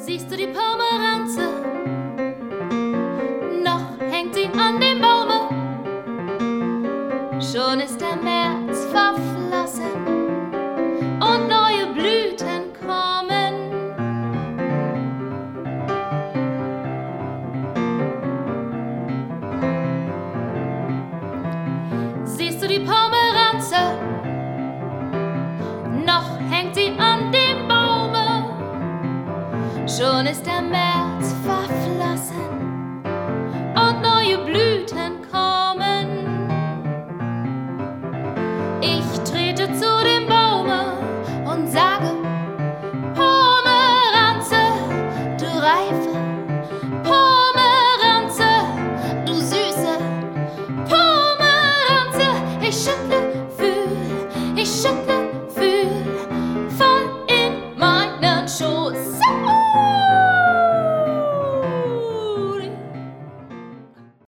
Siehst du die Pomeranze? Noch hängt sie an dem Baume. Schon ist der März verflossen und neue Blüten kommen. Siehst du die Pomeranze? Noch hängt sie an dem Baume. Schon ist der März verflossen und neue Blüten kommen. Ich trete zu dem Baume und sage: Pomeranze, du reife Pomeranze, du süße Pomeranze. Ich schüttle, fühl voll in meinen Schoß.